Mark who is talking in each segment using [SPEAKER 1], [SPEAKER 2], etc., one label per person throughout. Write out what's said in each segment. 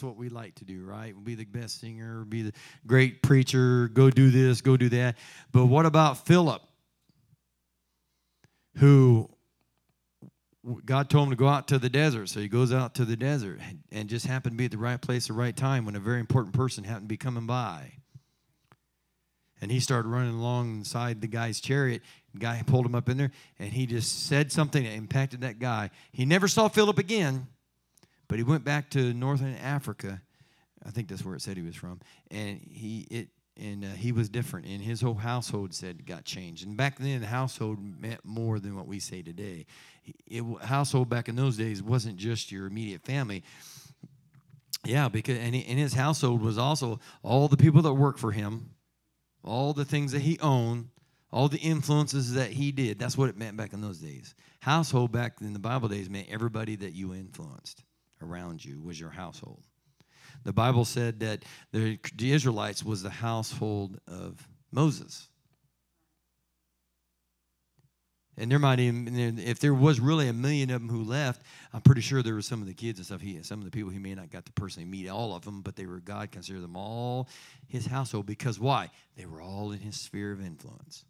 [SPEAKER 1] what we like to do, right? We'll be the best singer, be the great preacher, go do this, go do that. But what about Philip, who God told him to go out to the desert, so he goes out to the desert and just happened to be at the right place at the right time when a very important person happened to be coming by. And he started running alongside the guy's chariot. The guy pulled him up in there, and he just said something that impacted that guy. He never saw Philip again, but he went back to northern Africa. I think that's where it said he was from. And he was different, and his whole household got changed. And back then, the household meant more than what we say today. Household back in those days wasn't just your immediate family. Yeah, because in his household was also all the people that worked for him, all the things that he owned, all the influences that he did. That's what it meant back in those days. Household back in the Bible days meant everybody that you influenced around you was your household. The Bible said that the Israelites was the household of Moses. And there might even, if there was really 1 million of them who left, I'm pretty sure there were some of the kids and stuff. Some of the people he may not got to personally meet all of them, but God considered them all his household. Because why? They were all in his sphere of influence.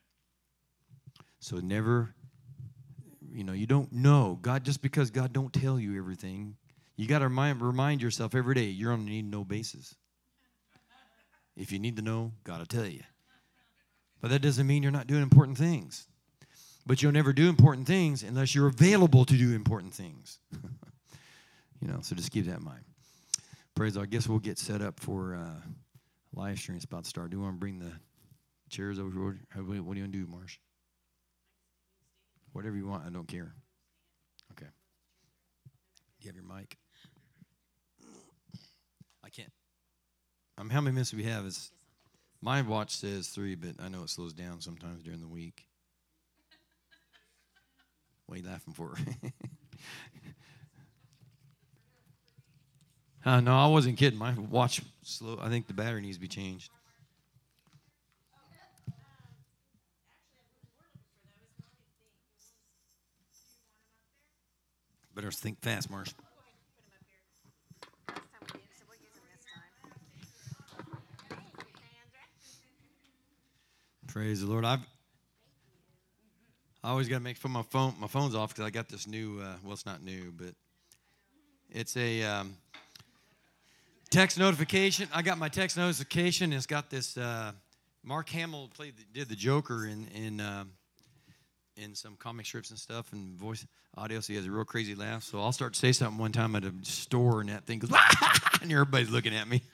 [SPEAKER 1] So never, you don't know. Just because God don't tell you everything, you got to remind yourself every day, you're on a need-to-know basis. If you need to know, God will tell you. But that doesn't mean you're not doing important things. But you'll never do important things unless you're available to do important things. So just keep that in mind. Praise God. I guess we'll get set up for live stream. It's about to start. Do you want to bring the chairs over here? What do you want to do, Marsh? Whatever you want. I don't care. Okay. Do you have your mic? I can't. How many minutes do we have? My watch says 3, but I know it slows down sometimes during the week. What are you laughing for? No, I wasn't kidding. My watch slow. I think the battery needs to be changed. Better think fast, Marsh. Praise the Lord. I always got to make sure my phone's off because I got this new, it's not new, but it's a text notification. I got my text notification, and it's got this, Mark Hamill did the Joker in some comic strips and stuff and voice audio, so he has a real crazy laugh. So I'll start to say something one time at a store, and that thing goes, and everybody's looking at me.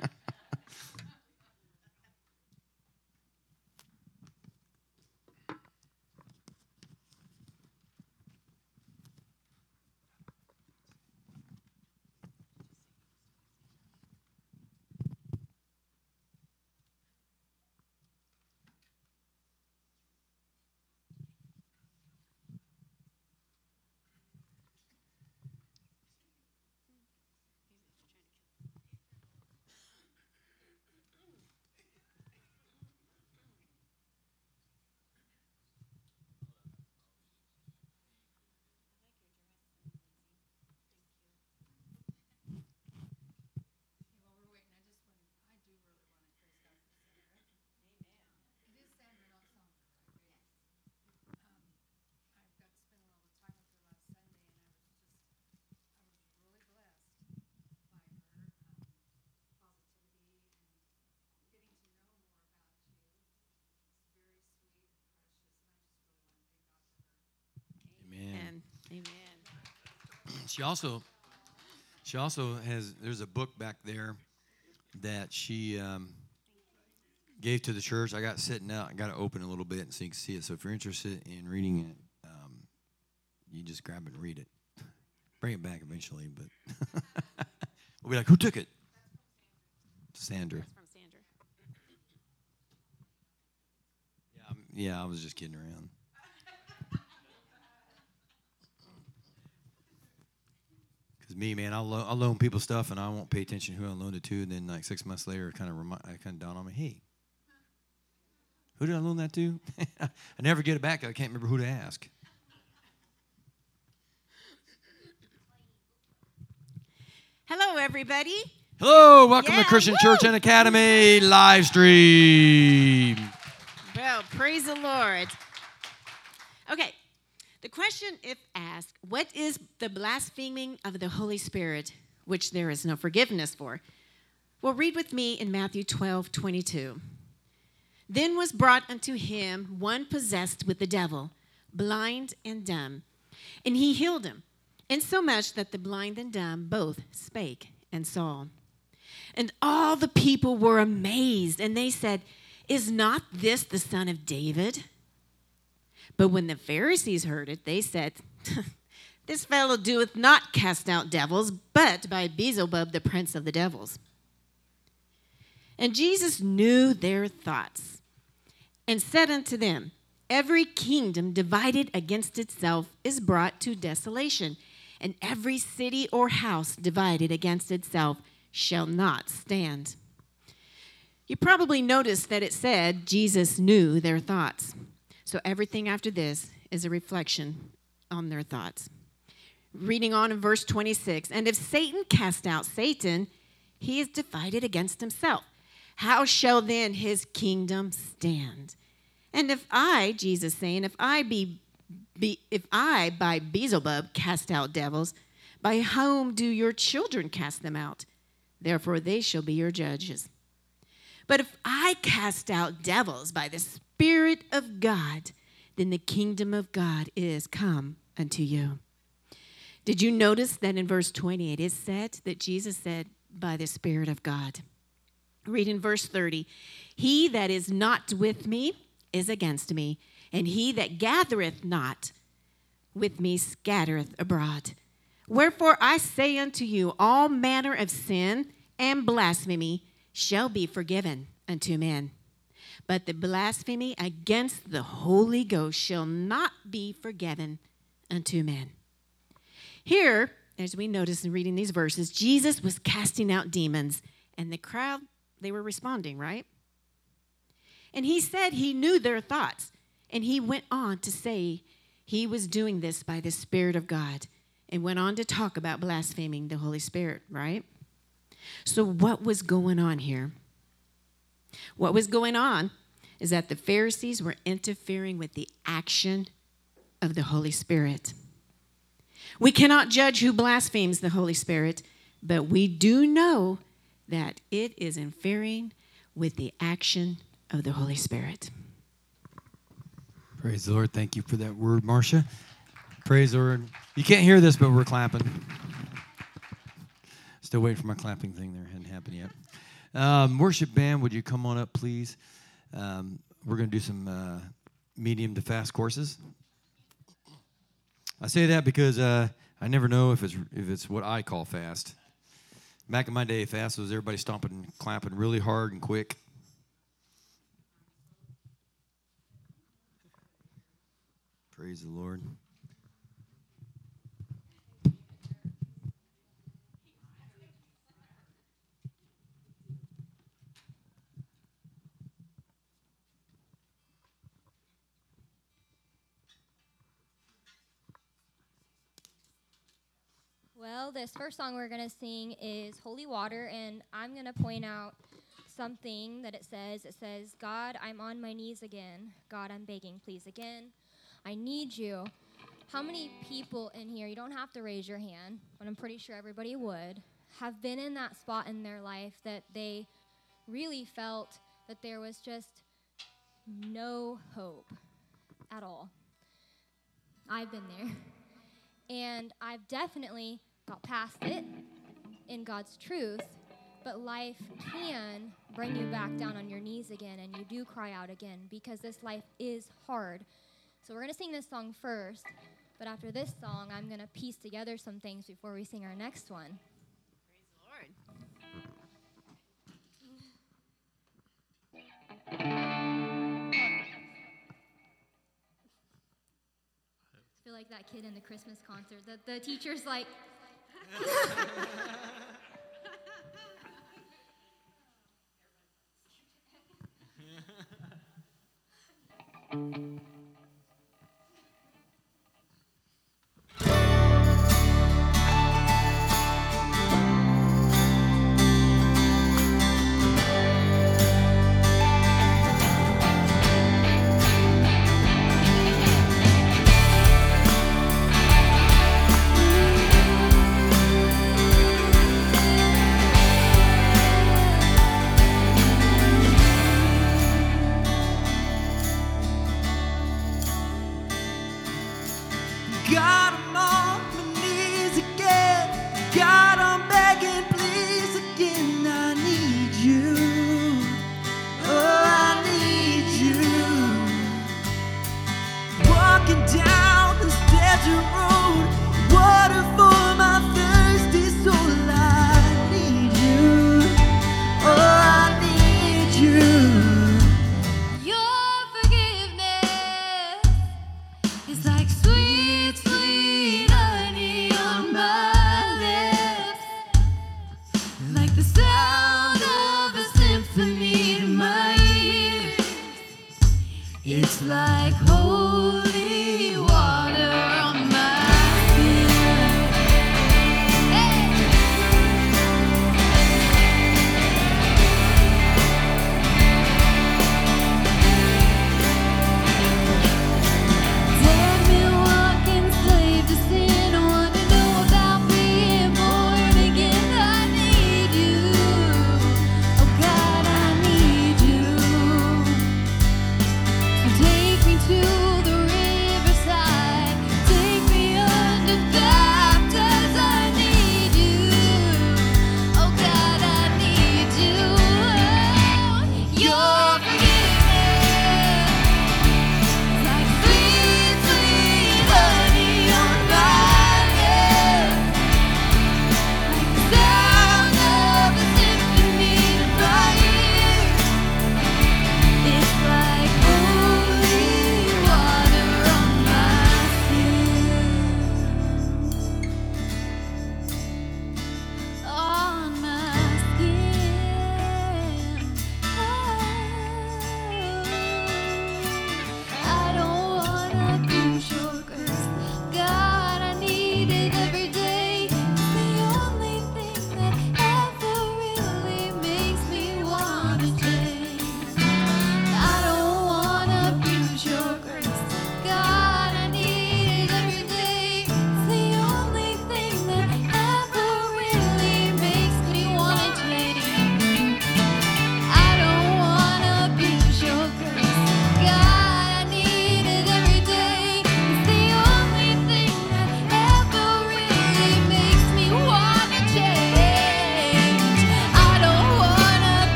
[SPEAKER 1] She also has, there's a book back there that she gave to the church. I got sitting out. I got to open a little bit so you can see it. So if you're interested in reading it, you just grab it and read it. Bring it back eventually, but we'll be like, who took it? Sandra.
[SPEAKER 2] That's from Sandra.
[SPEAKER 1] Yeah, I was just kidding around. Because me, man, I'll loan people stuff, and I won't pay attention to who I loaned it to, and then like 6 months later, it kind of dawned on me, hey, who did I loan that to? I never get it back. I can't remember who to ask.
[SPEAKER 2] Hello, everybody.
[SPEAKER 1] Hello, welcome to Christian Church and Academy live stream.
[SPEAKER 2] Well, praise the Lord. Okay, the question, if asked, what is the blaspheming of the Holy Spirit, which there is no forgiveness for? Well, read with me in Matthew 12:22. Then was brought unto him one possessed with the devil, blind and dumb, and he healed him, insomuch that the blind and dumb both spake and saw. And all the people were amazed, and they said, Is not this the son of David? But when the Pharisees heard it, they said, This fellow doeth not cast out devils, but by Beelzebub, the prince of the devils. And Jesus knew their thoughts, and said unto them, Every kingdom divided against itself is brought to desolation, and every city or house divided against itself shall not stand. You probably noticed that it said Jesus knew their thoughts. So everything after this is a reflection on their thoughts. Reading on in verse 26, and if Satan cast out Satan, he is divided against himself. How shall then his kingdom stand? And if I, Jesus saying, if I by Beelzebub cast out devils, by whom do your children cast them out? Therefore they shall be your judges. But if I cast out devils by the Spirit of God, then the kingdom of God is come unto you. Did you notice that in verse 28 it said that Jesus said, by the Spirit of God? Read in verse 30, He that is not with me is against me, and he that gathereth not with me scattereth abroad. Wherefore I say unto you, all manner of sin and blasphemy shall be forgiven unto men. But the blasphemy against the Holy Ghost shall not be forgiven unto men. Here, as we notice in reading these verses, Jesus was casting out demons, and the crowd, they were responding, right? And he said he knew their thoughts, and he went on to say he was doing this by the Spirit of God, and went on to talk about blaspheming the Holy Spirit, right? So what was going on here? What was going on is that the Pharisees were interfering with the action of the Holy Spirit. We cannot judge who blasphemes the Holy Spirit, but we do know that it is interfering with the action of the Holy Spirit.
[SPEAKER 1] Praise the Lord. Thank you for that word, Marcia. Praise the Lord. You can't hear this, but we're clapping. Still waiting for my clapping thing there. Hadn't happened yet. Worship band, would you come on up, please? We're going to do some medium to fast courses. I say that because I never know if it's what I call fast. Back in my day, fast was everybody stomping and clapping really hard and quick. Praise the Lord.
[SPEAKER 3] Well, this first song we're going to sing is Holy Water, and I'm going to point out something that it says. It says, God, I'm on my knees again. God, I'm begging, please again. I need you. How many people in here, you don't have to raise your hand, but I'm pretty sure everybody would, have been in that spot in their life that they really felt that there was just no hope at all? I've been there. And I've definitely got past it in God's truth, but life can bring you back down on your knees again, and you do cry out again, because this life is hard. So we're going to sing this song first, but after this song, I'm going to piece together some things before we sing our next one.
[SPEAKER 2] Praise the Lord.
[SPEAKER 3] I feel like that kid in the Christmas concert. The teacher's like...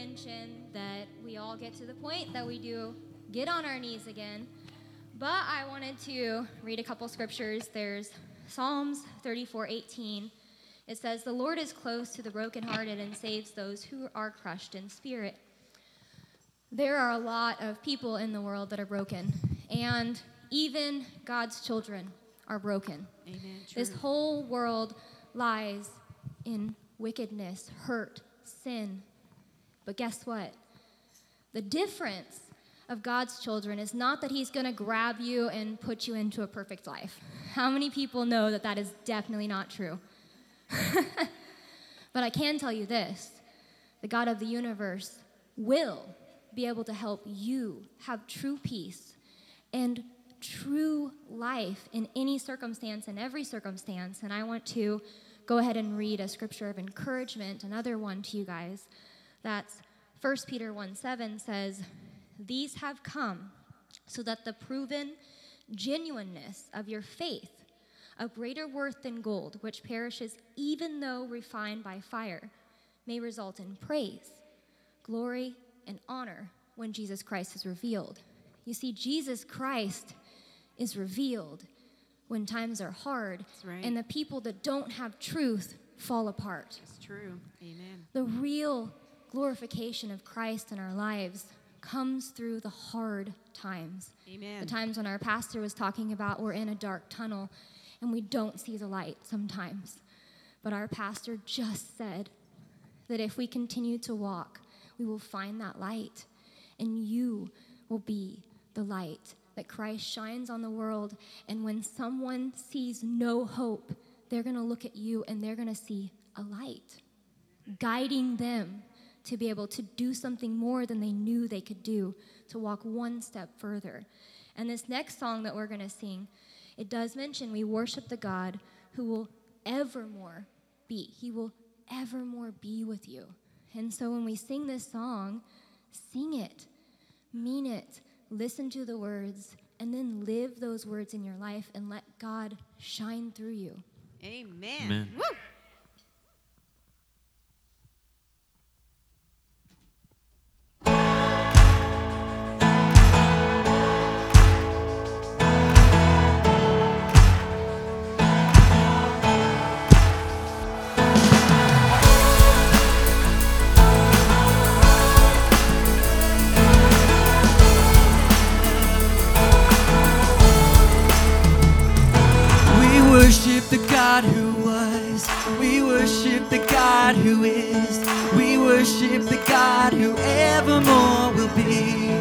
[SPEAKER 3] mention that we all get to the point that we do get on our knees again. But I wanted to read a couple scriptures. There's Psalms 34:18. It says, "The Lord is close to the brokenhearted and saves those who are crushed in spirit." There are a lot of people in the world that are broken, and even God's children are broken.
[SPEAKER 2] Amen.
[SPEAKER 3] This whole world lies in wickedness, hurt, sin. But guess what? The difference of God's children is not that he's going to grab you and put you into a perfect life. How many people know that that is definitely not true? But I can tell you this, the God of the universe will be able to help you have true peace and true life in any circumstance, in every circumstance. And I want to go ahead and read a scripture of encouragement, another one to you guys. That's 1 Peter 1:7 says, "These have come so that the proven genuineness of your faith, of greater worth than gold, which perishes even though refined by fire, may result in praise, glory, and honor when Jesus Christ is revealed." You see, Jesus Christ is revealed when times are hard,
[SPEAKER 2] That's right.
[SPEAKER 3] and the people that don't have truth fall apart.
[SPEAKER 2] It's true. Amen.
[SPEAKER 3] The real glorification of Christ in our lives comes through the hard times.
[SPEAKER 2] Amen.
[SPEAKER 3] The times when our pastor was talking about we're in a dark tunnel and we don't see the light sometimes. But our pastor just said that if we continue to walk, we will find that light, and you will be the light that Christ shines on the world. And when someone sees no hope, they're going to look at you and they're going to see a light, guiding them to be able to do something more than they knew they could do, to walk one step further. And this next song that we're going to sing, it does mention we worship the God who will evermore be. He will evermore be with you. And so when we sing this song, sing it, mean it, listen to the words, and then live those words in your life and let God shine through you.
[SPEAKER 2] Amen.
[SPEAKER 1] Amen.
[SPEAKER 2] Woo.
[SPEAKER 1] Worship the God who was. We worship the God who is. We worship the God who evermore will be.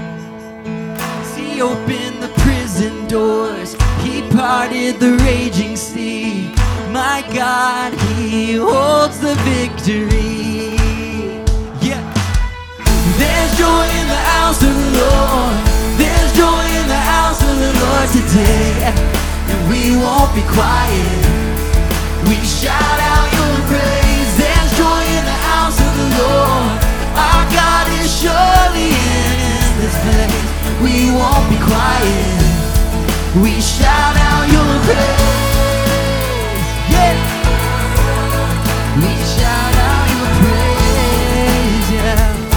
[SPEAKER 1] He opened the prison doors. He parted the raging sea. My God, he holds the victory. Yeah. There's joy in the house of the Lord. There's joy in the house of the Lord today. And we won't be quiet. We shout out your praise. There's joy in the house of the Lord. Our God is surely in this place. We won't be quiet. We shout out your praise. Yeah. We shout out your praise. Yeah.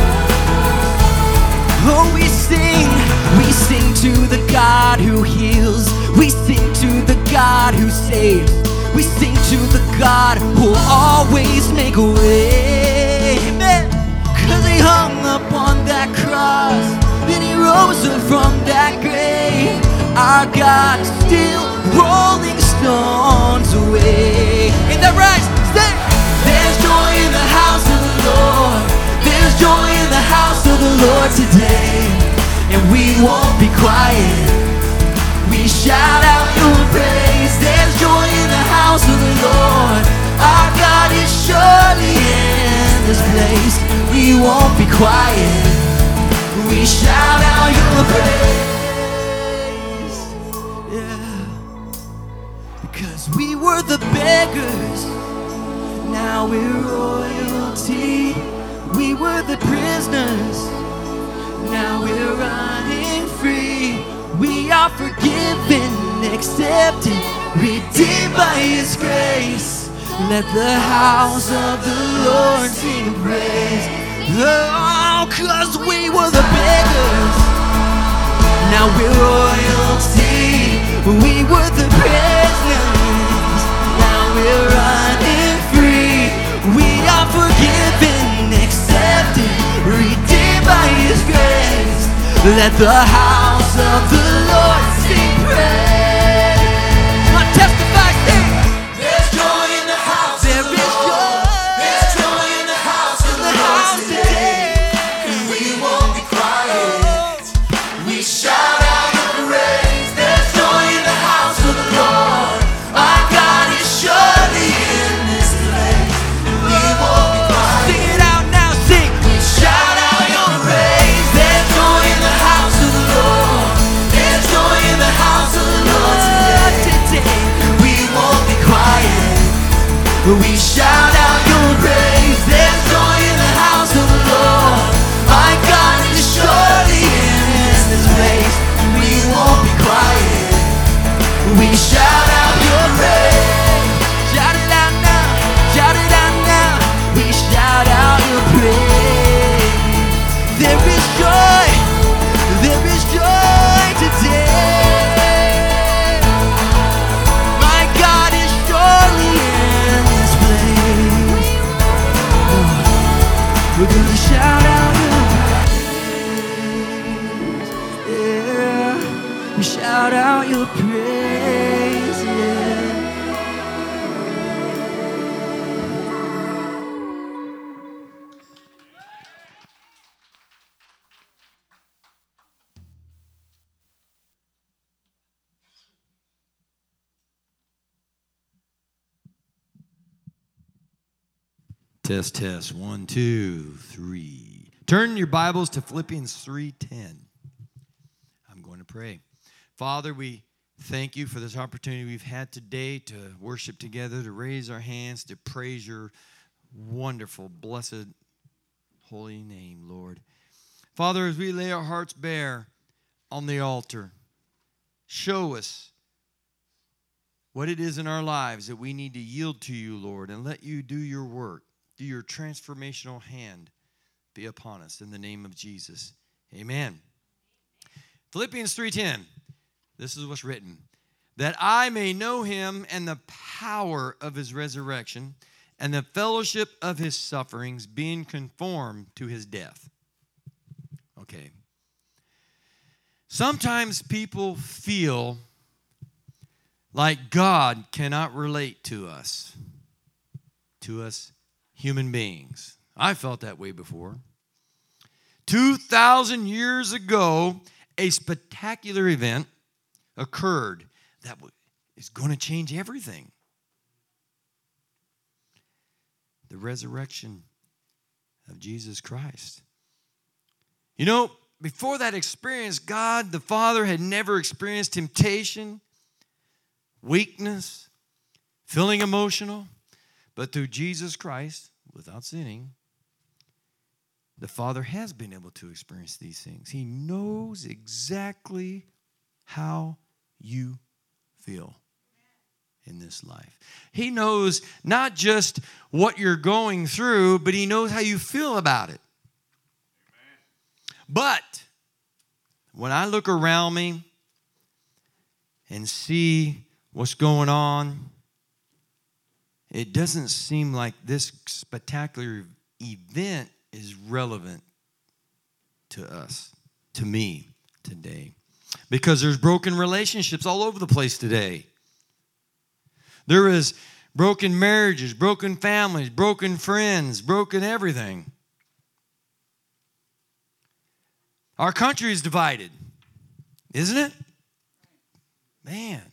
[SPEAKER 1] Oh, we sing to the God who heals. We sing to the God who saves. We sing to the God who'll always make a way. Amen. 'Cause he hung up on that cross, then he rose up from that grave. Our God is still rolling stones away. Ain't that right? Say, there's joy in the house of the Lord. There's joy in the house of the Lord today. And we won't be quiet. We shout out your praise. There's joy in the house of the Lord. Our God is surely in this place. We won't be quiet. We shout out your praise. Yeah. Because we were the beggars, now we're royalty. We were the prisoners, now we're running free. We are forgiven, accepted, redeemed by his grace. Let the house of the Lord sing praise. Oh, 'cause we were the beggars. Now we're royalty. We were the prisoners. Now we're running free. We are forgiven, accepted, redeemed by His grace. Let the house of the Lord sing praise. I testify, sing. There's joy in the house. There is joy. There's joy in the house of the Lord today. And we won't be quiet. We shout out your praise. There's joy in the house of the Lord. Our God is surely in this place. And we won't be quiet. Sing it out now, sing. We shout out your praise. There's joy in the house of the Lord. There's joy in the house of the Lord today. And we won't be quiet. We shout out your praise. There's joy in the house of the Lord. My God is surely in this place. We won't be quiet. We shout out your praise. Shout it out now. Shout it out now. We shout out your praise. There is joy. There is joy today. My God is surely in this place. We're gonna shout out your praise. Yeah. We shout out your praise. Yeah. Test, test. 1, 2, 3. Turn your Bibles to Philippians 3:10. I'm going to pray. Father, we thank you for this opportunity we've had today to worship together, to raise our hands, to praise your wonderful, blessed, holy name, Lord. Father, as we lay our hearts bare on the altar, show us what it is in our lives that we need to yield to you, Lord, and let you do your work. Do your transformational hand be upon us in the name of Jesus. Amen. Philippians 3:10. This is what's written. That I may know him and the power of his resurrection and the fellowship of his sufferings, being conformed to his death. Okay. Sometimes people feel like God cannot relate to us human beings. I felt that way before. 2,000 years ago, a spectacular event occurred that is going to change everything. The resurrection of Jesus Christ. You know, before that experience, God the Father had never experienced temptation, weakness, feeling emotional. But through Jesus Christ, without sinning, the Father has been able to experience these things. He knows exactly how you feel in this life. He knows not just what you're going through, but he knows how you feel about it. But when I look around me and see what's going on, it doesn't seem like this spectacular event is relevant to us, to me today. Because there's broken relationships all over the place today. There is broken marriages, broken families, broken friends, broken everything. Our country is divided, isn't it? Man.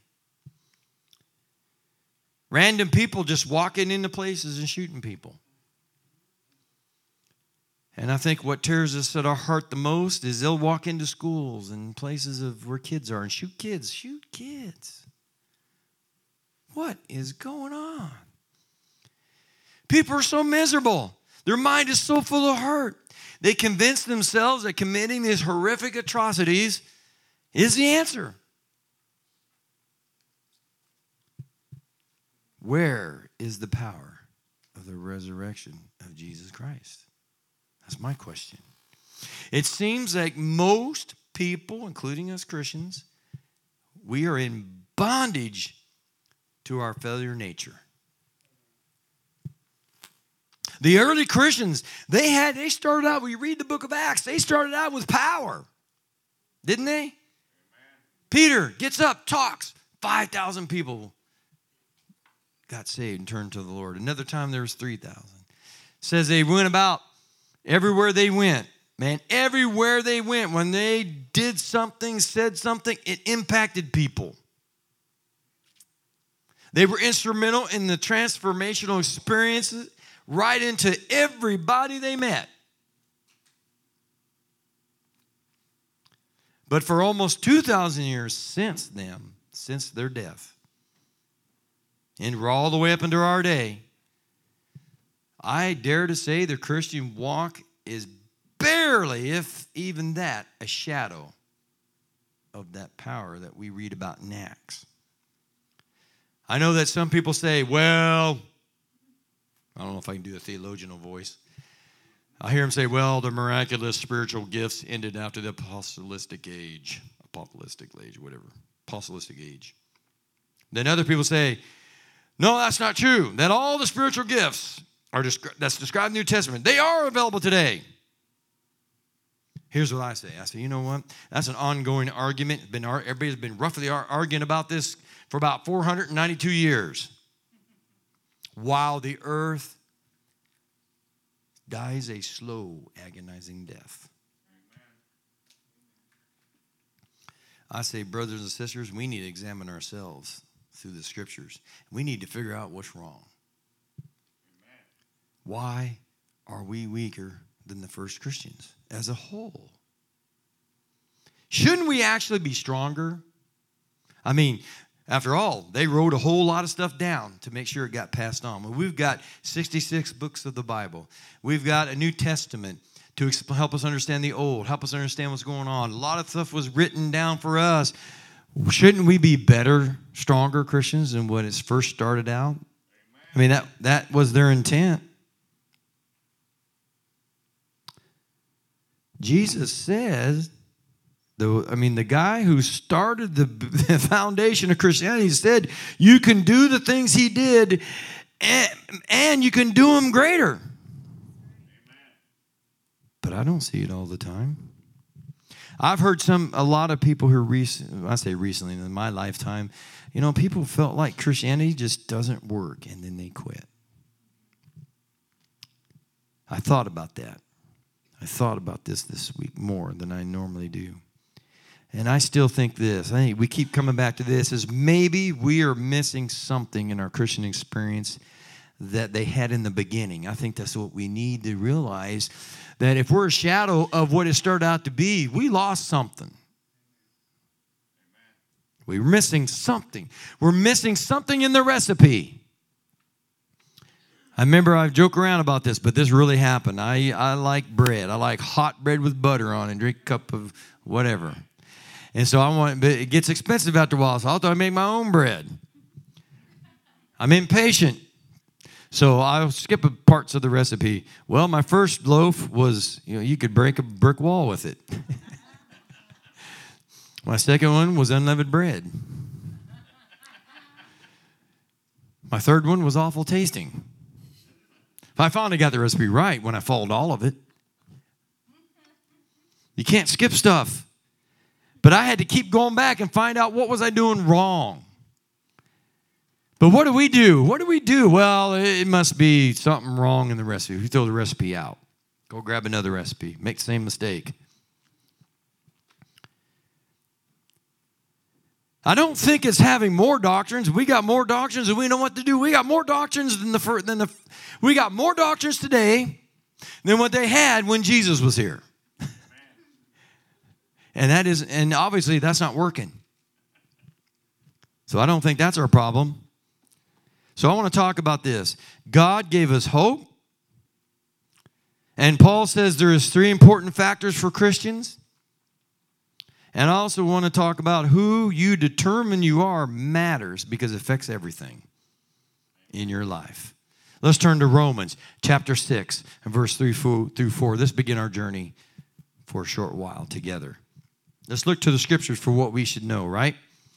[SPEAKER 1] Random people just walking into places and shooting people. And I think what tears us at our heart the most is they'll walk into schools and places of where kids are and shoot kids. Shoot kids. What is going on? People are so miserable. Their mind is so full of hurt. They convince themselves that committing these horrific atrocities is the answer. Where is the power of the resurrection of Jesus Christ? That's my question. It seems like most people, including us Christians, we are in bondage to our failure nature. The early Christians, they started out, we read the book of Acts, they started out with power. Didn't they? Amen. Peter gets up, talks. 5,000 people got saved and turned to the Lord. Another time there was 3,000. Says they went about everywhere they went. Man, everywhere they went, when they did something, said something, it impacted people. They were instrumental in the transformational experiences right into everybody they met. But for almost 2,000 years since them, since their death, and we're all the way up into our day, I dare to say the Christian walk is barely, if even that, a shadow of that power that we read about in Acts. I know that some people say, well, I don't know if I can do a theological voice. I hear them say, well, the miraculous spiritual gifts ended after the apostolic age, whatever, apostolic age. Then other people say, no, that's not true, that all the spiritual gifts that's described in the New Testament, they are available today. Here's what I say. I say, you know what? That's an ongoing argument. Everybody's been roughly arguing about this for about 492 years. While the earth dies a slow, agonizing death. I say, brothers and sisters, we need to examine ourselves through the scriptures. We need to figure out what's wrong. Why are we weaker than the first Christians as a whole? Shouldn't we actually be stronger? I mean, after all, they wrote a whole lot of stuff down to make sure it got passed on. Well, we've got 66 books of the Bible. We've got a New Testament to help us understand the Old, help us understand what's going on. A lot of stuff was written down for us. Shouldn't we be better, stronger Christians than when it first started out? I mean, that was their intent. Jesus says, the guy who started the foundation of Christianity said, you can do the things he did, and you can do them greater. Amen. But I don't see it all the time. I've heard a lot of people who recently in my lifetime, people felt like Christianity just doesn't work, and then they quit. I thought about that. I thought about this week more than I normally do. And I still think this. I think we keep coming back to this, is maybe we are missing something in our Christian experience that they had in the beginning. I think that's what we need to realize, that if we're a shadow of what it started out to be, we lost something. We're missing something. We're missing something in the recipe. I remember I joke around about this, but this really happened. I like bread. I like hot bread with butter on and drink a cup of whatever. And so but it gets expensive after a while, so I thought I'd make my own bread. I'm impatient, so I'll skip parts of the recipe. Well, my first loaf was, you could break a brick wall with it. My second one was unleavened bread. My third one was awful tasting. I finally got the recipe right when I followed all of it. You can't skip stuff. But I had to keep going back and find out what was I doing wrong. But what do we do? What do we do? Well, it must be something wrong in the recipe. We throw the recipe out. Go grab another recipe. Make the same mistake. I don't think it's having more doctrines. We got more doctrines and we know what to do. We got more doctrines we got more doctrines today than what they had when Jesus was here. And obviously that's not working. So I don't think that's our problem. So I want to talk about this. God gave us hope. And Paul says there is 3 important factors for Christians. And I also want to talk about who you determine you are matters, because it affects everything in your life. Let's turn to Romans chapter 6 and verse 3 through 4. Let's begin our journey for a short while together. Let's look to the scriptures for what we should know, right?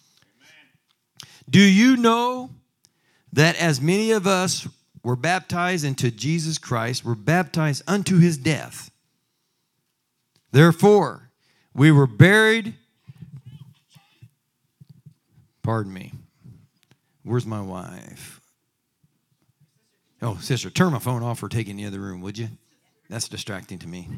[SPEAKER 1] Do you know that as many of us were baptized into Jesus Christ, were baptized unto his death? Therefore, we were buried. Pardon me. Where's my wife? Oh, sister, turn my phone off or take it in the other room, would you? That's distracting to me.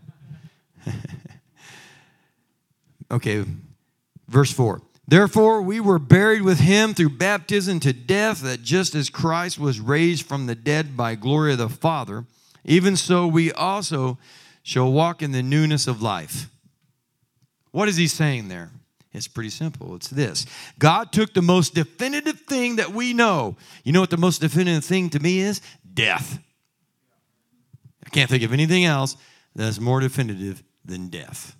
[SPEAKER 1] Okay, verse 4. Therefore, we were buried with him through baptism to death, that just as Christ was raised from the dead by glory of the Father, even so we also shall walk in the newness of life. What is he saying there? It's pretty simple. It's this. God took the most definitive thing that we know. You know what the most definitive thing to me is? Death. I can't think of anything else that's more definitive than death.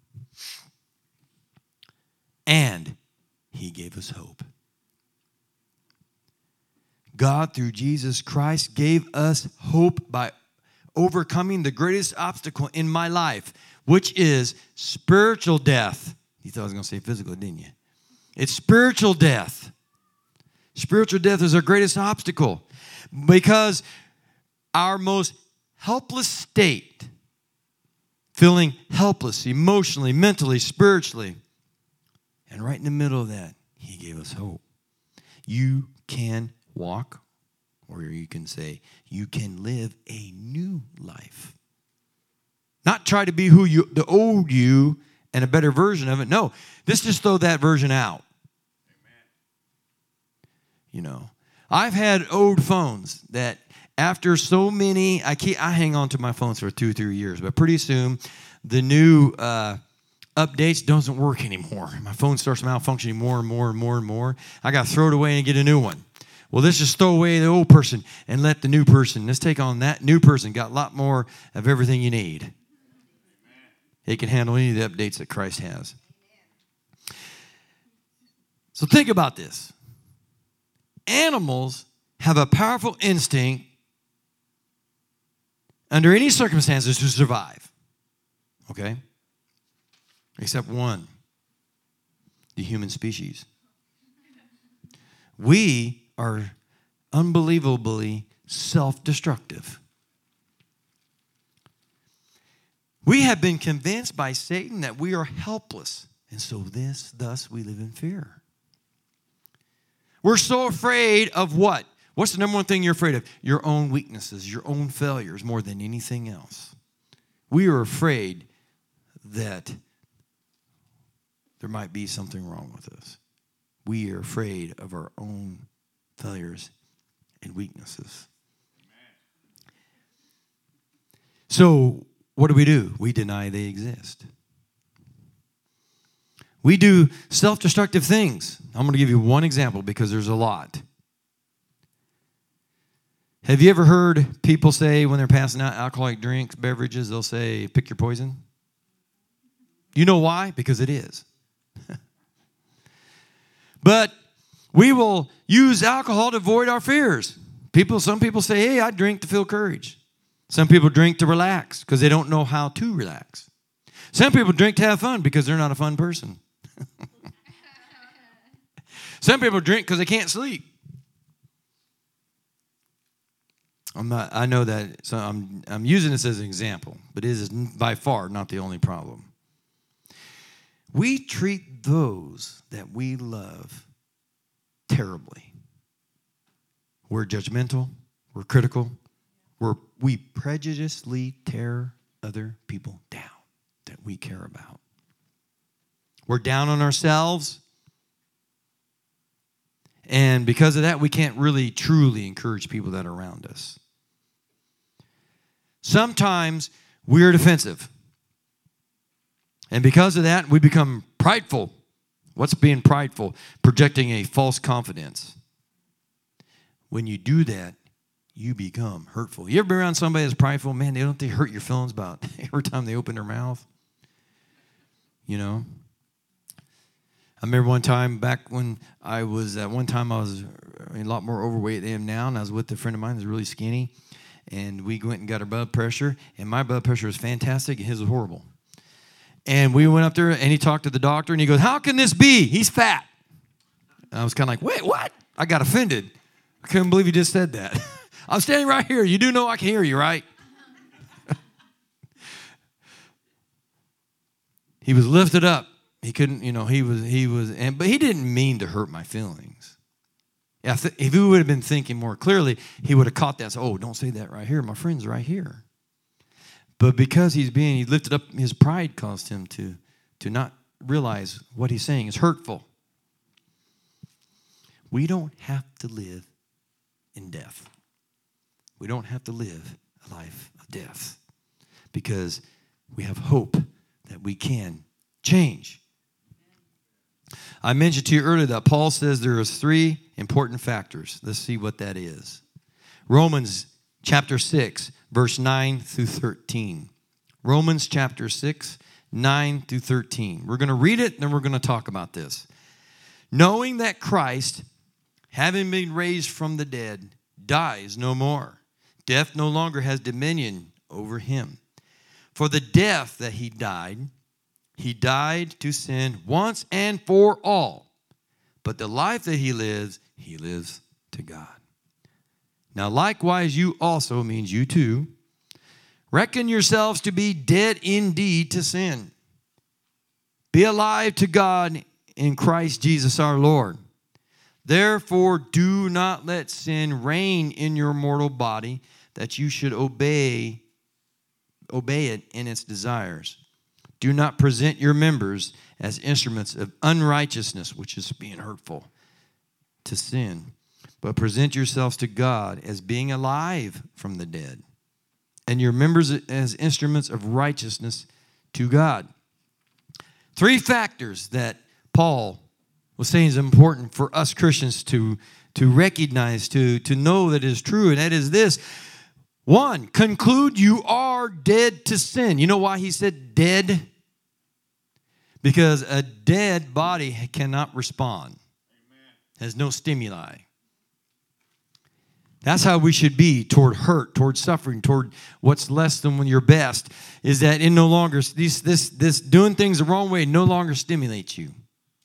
[SPEAKER 1] And he gave us hope. God, through Jesus Christ, gave us hope by overcoming the greatest obstacle in my life, which is spiritual death. You thought I was going to say physical, didn't you? It's spiritual death. Spiritual death is our greatest obstacle because our most helpless state, feeling helpless emotionally, mentally, spiritually, and right in the middle of that, he gave us hope. You can walk, or you can say, you can live a new life. Not try to be the old you and a better version of it. No, let's just throw that version out. Amen. You know, I've had old phones that after so many, I hang on to my phones for 2-3 years, but pretty soon the new updates doesn't work anymore. My phone starts malfunctioning more and more and more and more. I got to throw it away and get a new one. Well, let's just throw away the old person and let the new person, let's take on that new person. Got a lot more of everything you need. It can handle any of the updates that Christ has. So think about this. Animals have a powerful instinct under any circumstances to survive. Okay? Except one, the human species. We are unbelievably self-destructive. We have been convinced by Satan that we are helpless, and so thus we live in fear. We're so afraid of what? What's the number one thing you're afraid of? Your own weaknesses, your own failures more than anything else. We are afraid that there might be something wrong with us. We are afraid of our own failures and weaknesses. Amen. So, what do? We deny they exist. We do self-destructive things. I'm going to give you one example because there's a lot. Have you ever heard people say when they're passing out alcoholic drinks, beverages, they'll say, pick your poison? You know why? Because it is. But we will use alcohol to avoid our fears. Some people say, hey, I drink to feel courage. Some people drink to relax because they don't know how to relax. Some people drink to have fun because they're not a fun person. Some people drink because they can't sleep. I know that, so I'm using this as an example, but it is by far not the only problem. We treat those that we love terribly. We're judgmental. We're critical. We prejudiciously tear other people down that we care about. We're down on ourselves. And because of that, we can't really truly encourage people that are around us. Sometimes we're defensive. And because of that, we become prideful. What's being prideful? Projecting a false confidence. When you do that, you become hurtful. You ever been around somebody that's prideful? Man, they hurt your feelings about every time they open their mouth. You know? I remember one time back when I was, at one time I was a lot more overweight than I am now, and I was with a friend of mine who's really skinny, and we went and got our blood pressure, and my blood pressure was fantastic, and his was horrible. And we went up there, and he talked to the doctor, and he goes, how can this be? He's fat. And I was kind of like, wait, what? I got offended. I couldn't believe you just said that. I'm standing right here. You do know I can hear you, right? He was lifted up. He couldn't, but he didn't mean to hurt my feelings. Yeah, if he would have been thinking more clearly, he would have caught that. So, oh, don't say that right here. My friend's right here. But because he lifted up, his pride caused him to not realize what he's saying is hurtful. We don't have to live in death. We don't have to live a life of death because we have hope that we can change. I mentioned to you earlier that Paul says there are 3 important factors. Let's see what that is. Romans chapter 6, verse 9 through 13. Romans chapter 6, 9 through 13. We're going to read it, and then we're going to talk about this. Knowing that Christ, having been raised from the dead, dies no more. Death no longer has dominion over him. For the death that he died to sin once and for all. But the life that he lives to God. Now likewise you also, means you too, reckon yourselves to be dead indeed to sin. Be alive to God in Christ Jesus our Lord. Therefore do not let sin reign in your mortal body, that you should obey it in its desires. Do not present your members as instruments of unrighteousness, which is being hurtful, to sin, but present yourselves to God as being alive from the dead, and your members as instruments of righteousness to God. 3 factors that Paul was saying is important for us Christians to recognize, to know that is true, and that is this. 1, conclude you are dead to sin. You know why he said dead? Because a dead body cannot respond. Amen. Has no stimuli. That's how we should be toward hurt, toward suffering, toward what's less than when you're best, is that it no longer, this doing things the wrong way no longer stimulates you.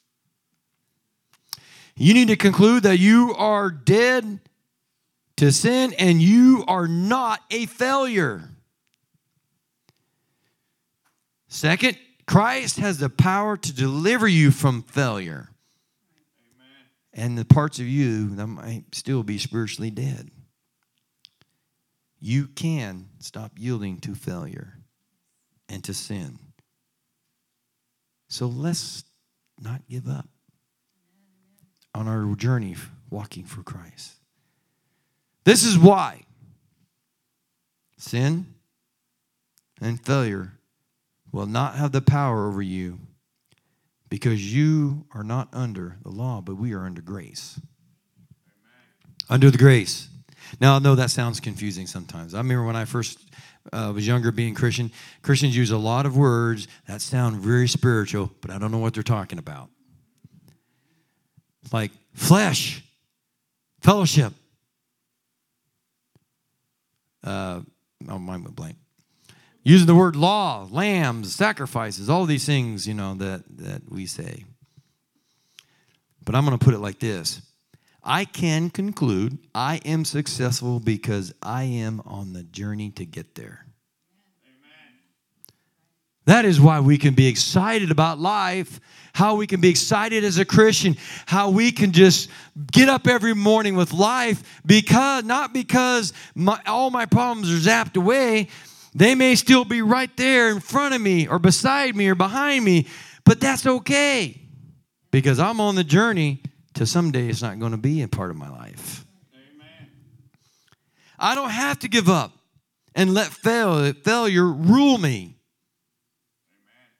[SPEAKER 1] You need to conclude that you are dead to sin and you are not a failure. 2, Christ has the power to deliver you from failure. Amen. And the parts of you that might still be spiritually dead. You can stop yielding to failure and to sin. So let's not give up on our journey walking for Christ. This is why sin and failure will not have the power over you, because you are not under the law, but we are under grace. Amen. Under the grace. Now, I know that sounds confusing sometimes. I remember when I first was younger being Christian, Christians use a lot of words that sound very spiritual, but I don't know what they're talking about. Like flesh, fellowship. Oh, mine went blank. Using the word law, lambs, sacrifices, all these things, that we say. But I'm going to put it like this. I can conclude I am successful because I am on the journey to get there. Amen. That is why we can be excited about life, how we can be excited as a Christian, how we can just get up every morning with life, not because all my problems are zapped away. They may still be right there in front of me or beside me or behind me, but that's okay because I'm on the journey to someday it's not going to be a part of my life. Amen. I don't have to give up and let failure rule me. Amen.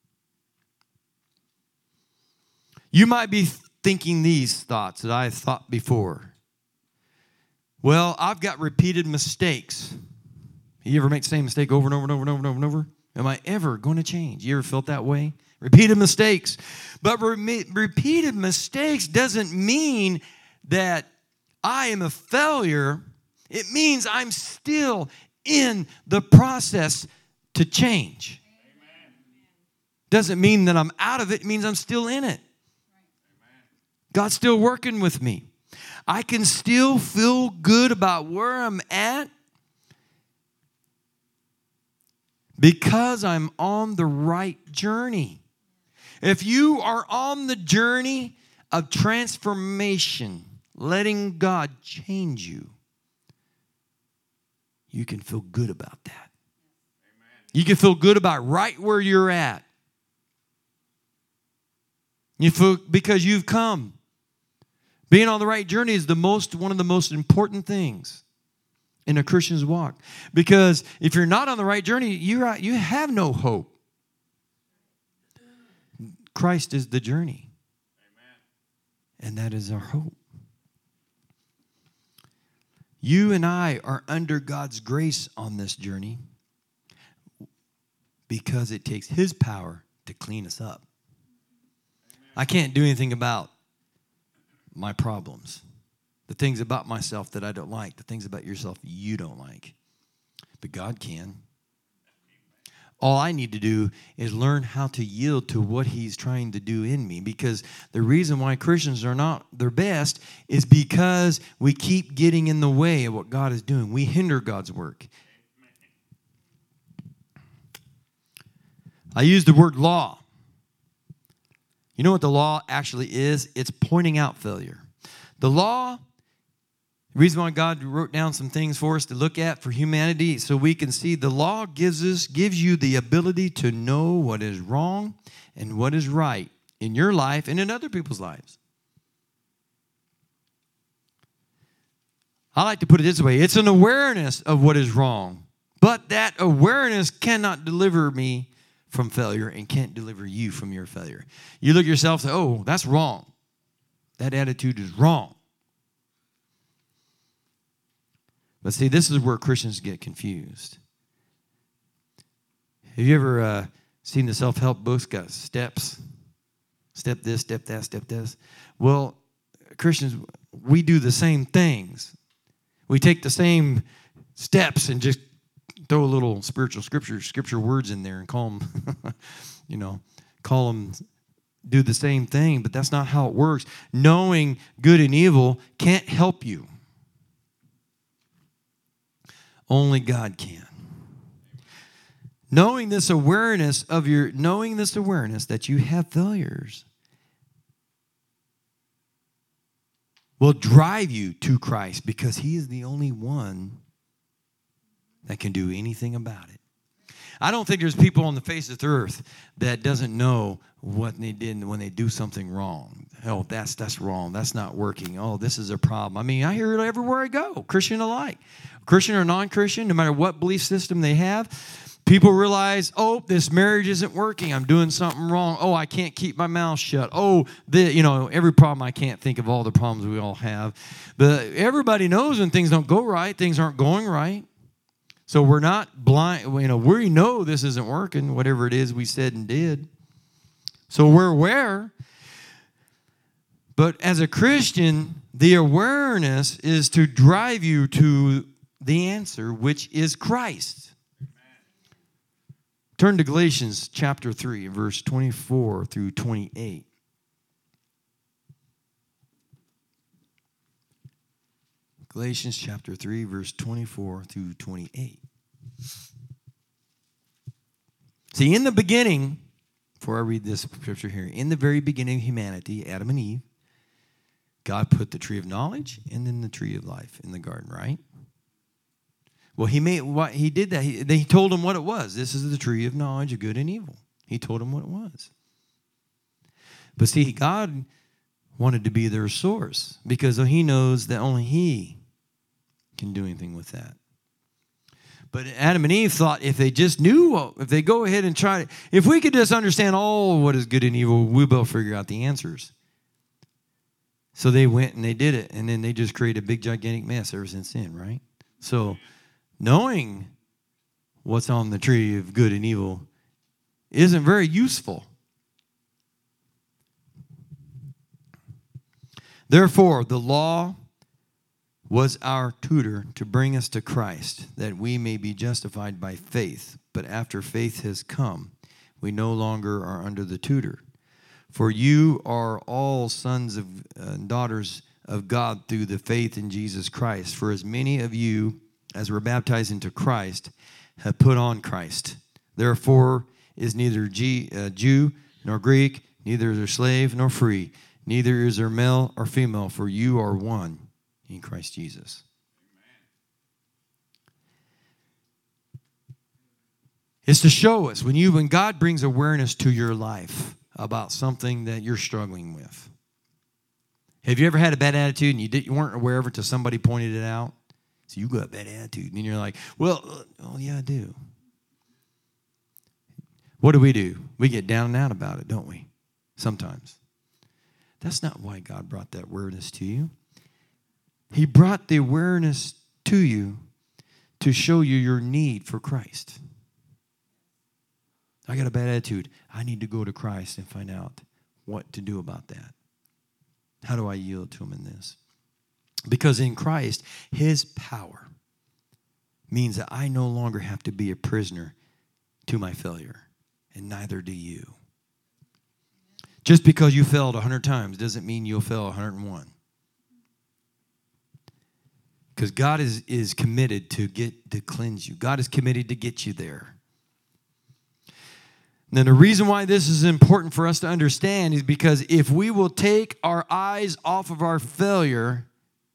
[SPEAKER 1] You might be thinking these thoughts that I've thought before. Well, I've got repeated mistakes. You ever make the same mistake over and over and over and over and over and over? Am I ever going to change? You ever felt that way? Repeated mistakes. But repeated mistakes doesn't mean that I am a failure. It means I'm still in the process to change. Doesn't mean that I'm out of it. It means I'm still in it. God's still working with me. I can still feel good about where I'm at because I'm on the right journey. If you are on the journey of transformation, letting God change you, you can feel good about that. You can feel good about right where you're at. You feel because you've come. Being on the right journey is one of the most important things in a Christian's walk. Because if you're not on the right journey, you have no hope. Christ is the journey. And that is our hope. You and I are under God's grace on this journey because it takes His power to clean us up. I can't do anything about my problems, the things about myself that I don't like, the things about yourself you don't like. But God can. All I need to do is learn how to yield to what He's trying to do in me, because the reason why Christians are not their best is because we keep getting in the way of what God is doing. We hinder God's work. I use the word law. You know what the law actually is? It's pointing out failure. The law, the reason why God wrote down some things for us to look at for humanity, so we can see the law gives you the ability to know what is wrong and what is right in your life and in other people's lives. I like to put it this way. It's an awareness of what is wrong, but that awareness cannot deliver me from failure and can't deliver you from your failure. You look at yourself and say, oh, that's wrong. That attitude is wrong. But see, this is where Christians get confused. Have you ever seen the self-help books got steps? Step this, step that, step this. Well, Christians, we do the same things. We take the same steps and just throw a little spiritual scripture words in there and call them, do the same thing, but that's not how it works. Knowing good and evil can't help you. Only God can. Knowing this awareness that you have failures will drive you to Christ, because He is the only one that can do anything about it. I don't think there's people on the face of the earth that doesn't know what they did when they do something wrong. Oh, that's wrong. That's not working. Oh, this is a problem. I mean, I hear it everywhere I go, Christian alike. Christian or non-Christian, no matter what belief system they have, people realize, oh, this marriage isn't working. I'm doing something wrong. Oh, I can't keep my mouth shut. Oh, every problem. I can't think of all the problems we all have. But everybody knows when things don't go right, things aren't going right. So we're not blind. We know this isn't working, whatever it is we said and did. So we're aware. But as a Christian, the awareness is to drive you to the answer, which is Christ. Turn to Galatians chapter 3, verse 24 through 28. Galatians chapter 3, verse 24 through 28. See, in the beginning, before I read this scripture here, in the very beginning of humanity, Adam and Eve, God put the tree of knowledge and then the tree of life in the garden, right? Well, he did that. He told them what it was. This is the tree of knowledge of good and evil. He told them what it was. But see, God wanted to be their source, because He knows that only He can do anything with that. But Adam and Eve thought if they just knew, if they go ahead and try it, if we could just understand all what is good and evil, we'll be able to figure out the answers. So they went and they did it, and then they just created a big, gigantic mess ever since then, right? So knowing what's on the tree of good and evil isn't very useful Therefore, the law was our tutor to bring us to Christ, that we may be justified by faith. But after faith has come, we no longer are under the tutor. For you are all sons and daughters of God through the faith in Jesus Christ. For as many of you as were baptized into Christ have put on Christ. Therefore is neither Jew nor Greek, neither is there slave nor free, neither is there male or female, for you are one in Christ Jesus. It's to show us when God brings awareness to your life about something that you're struggling with. Have you ever had a bad attitude and you weren't aware of it until somebody pointed it out? So you got a bad attitude, and you're like, well, yeah, I do. What do? We get down and out about it, don't we? Sometimes. That's not why God brought that awareness to you. He brought the awareness to you to show you your need for Christ. I got a bad attitude. I need to go to Christ and find out what to do about that. How do I yield to him in this? Because in Christ, his power means that I no longer have to be a prisoner to my failure, and neither do you. Just because you failed 100 times doesn't mean you'll fail 101. Because God is committed to cleanse you. God is committed to get you there. Now, the reason why this is important for us to understand is because if we will take our eyes off of our failure,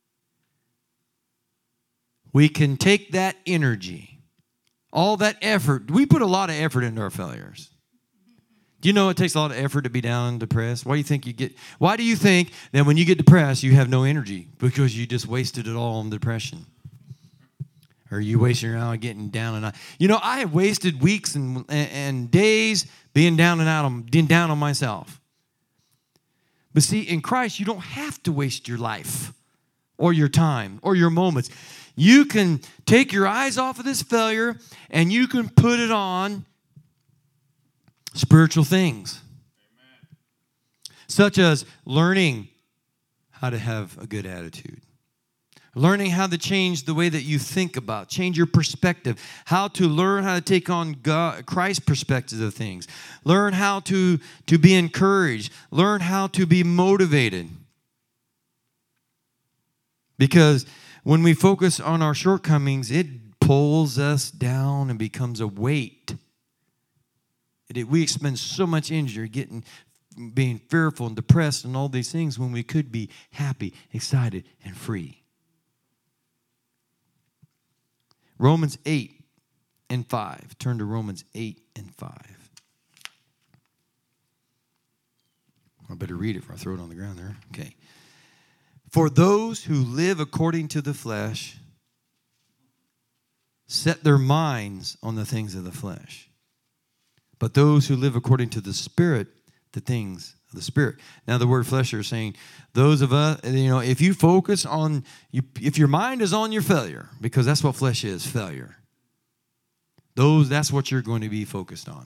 [SPEAKER 1] we can take that energy, all that effort. We put a lot of effort into our failures. Do you know it takes a lot of effort to be down and depressed? Why do you think that when you get depressed, you have no energy? Because you just wasted it all on depression. Or you wasted your hour getting down and out. You know, I have wasted weeks and days being down on myself. But see, in Christ, you don't have to waste your life or your time or your moments. You can take your eyes off of this failure and you can put it on spiritual things. Amen. Such as learning how to have a good attitude. Learning how to change the way that you think about, change your perspective, how to learn how to take on Christ's perspective of things, learn how to be encouraged, learn how to be motivated. Because when we focus on our shortcomings, it pulls us down and becomes a weight. We expend so much energy being fearful and depressed and all these things when we could be happy, excited, and free. Romans 8 and 5. Turn to Romans 8 and 5. I better read it before I throw it on the ground there. Okay. For those who live according to the flesh set their minds on the things of the flesh. But those who live according to the Spirit, the things of the Spirit. Now the word flesh is saying, those of us, if you focus on, if your mind is on your failure, because that's what flesh is, failure. That's what you're going to be focused on.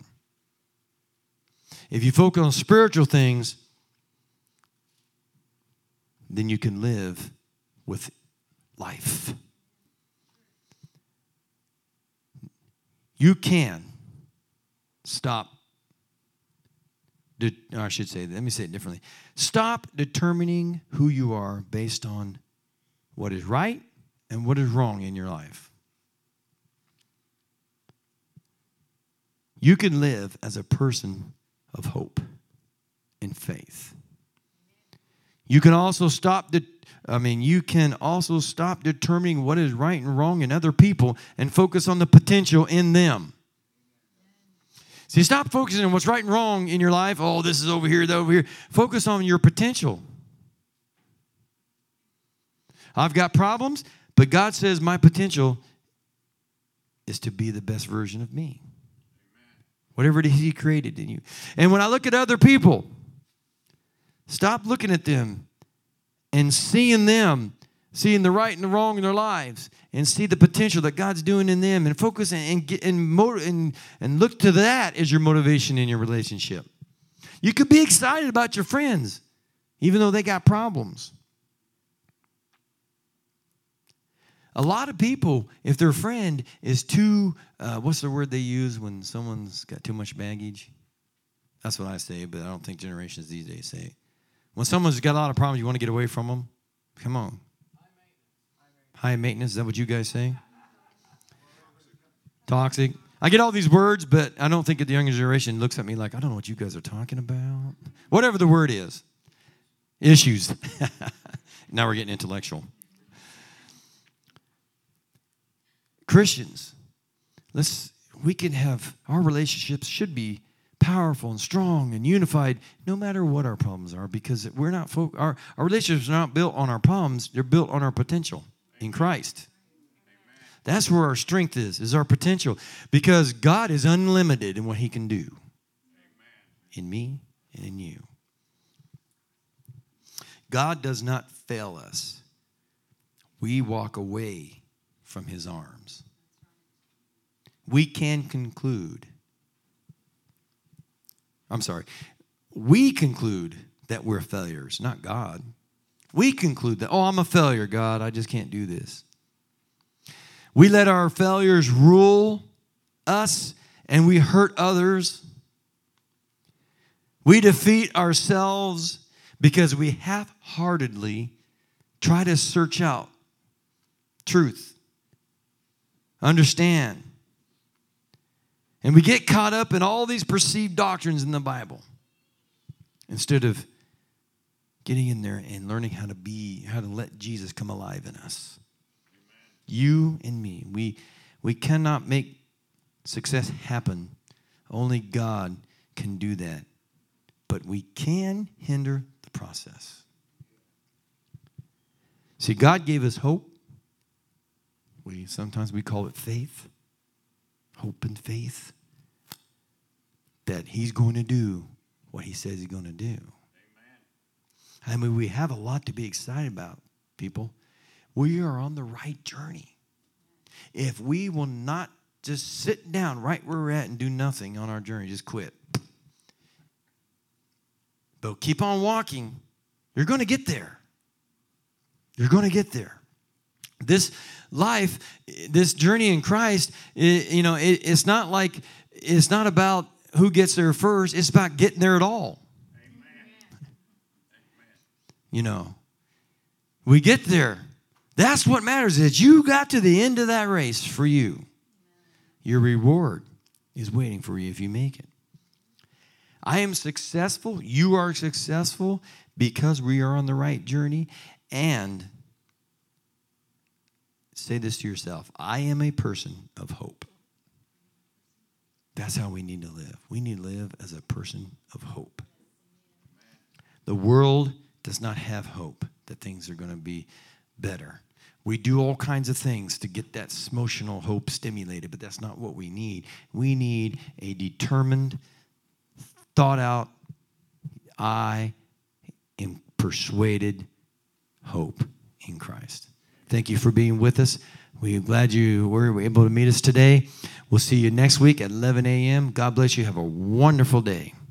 [SPEAKER 1] If you focus on spiritual things, then you can live with life. You can stop. Let me say it differently. Stop determining who you are based on what is right and what is wrong in your life. You can live as a person of hope and faith. You can also stop determining what is right and wrong in other people and focus on the potential in them. See, stop focusing on what's right and wrong in your life. Oh, this is over here, that over here. Focus on your potential. I've got problems, but God says my potential is to be the best version of me. Whatever it is He created in you. And when I look at other people, stop looking at them and seeing the right and the wrong in their lives, and see the potential that God's doing in them, and focus and look to that as your motivation in your relationship. You could be excited about your friends, even though they got problems. A lot of people, if their friend is too, what's the word they use when someone's got too much baggage? That's what I say, but I don't think generations these days say it. When someone's got a lot of problems, you want to get away from them? Come on. High maintenance, is that what you guys say? Toxic. I get all these words, but I don't think the younger generation looks at me like, I don't know what you guys are talking about. Whatever the word is. Issues. Now we're getting intellectual. Christians, we can have, our relationships should be powerful and strong and unified no matter what our problems are, because we're not our relationships are not built on our problems, they're built on our potential in Christ. That's where our strength is our potential, because God is unlimited in what he can do in me and in you. God does not fail us. We walk away from his arms. We conclude that we're failures, not God. We conclude that, I'm a failure, God, I just can't do this. We let our failures rule us, and we hurt others. We defeat ourselves because we half-heartedly try to search out truth, understand. And we get caught up in all these perceived doctrines in the Bible instead of getting in there and learning how to let Jesus come alive in us. You and me. We cannot make success happen. Only God can do that. But we can hinder the process. See, God gave us hope. Sometimes we call it faith. Hope and faith. That he's going to do what he says he's going to do. Amen. I mean, we have a lot to be excited about, people. We are on the right journey. If we will not just sit down right where we're at and do nothing on our journey, just quit. But keep on walking, you're going to get there. You're going to get there. This life, this journey in Christ, it's not about who gets there first. It's about getting there at all. Amen. We get there. That's what matters, is you got to the end of that race for you. Your reward is waiting for you if you make it. I am successful. You are successful because we are on the right journey. And say this to yourself, I am a person of hope. That's how we need to live. We need to live as a person of hope. The world does not have hope that things are going to be better. We do all kinds of things to get that emotional hope stimulated, but that's not what we need. We need a determined, thought out, I am persuaded hope in Christ. Thank you for being with us. We're glad you were able to meet us today. We'll see you next week at 11 a.m. God bless you. Have a wonderful day.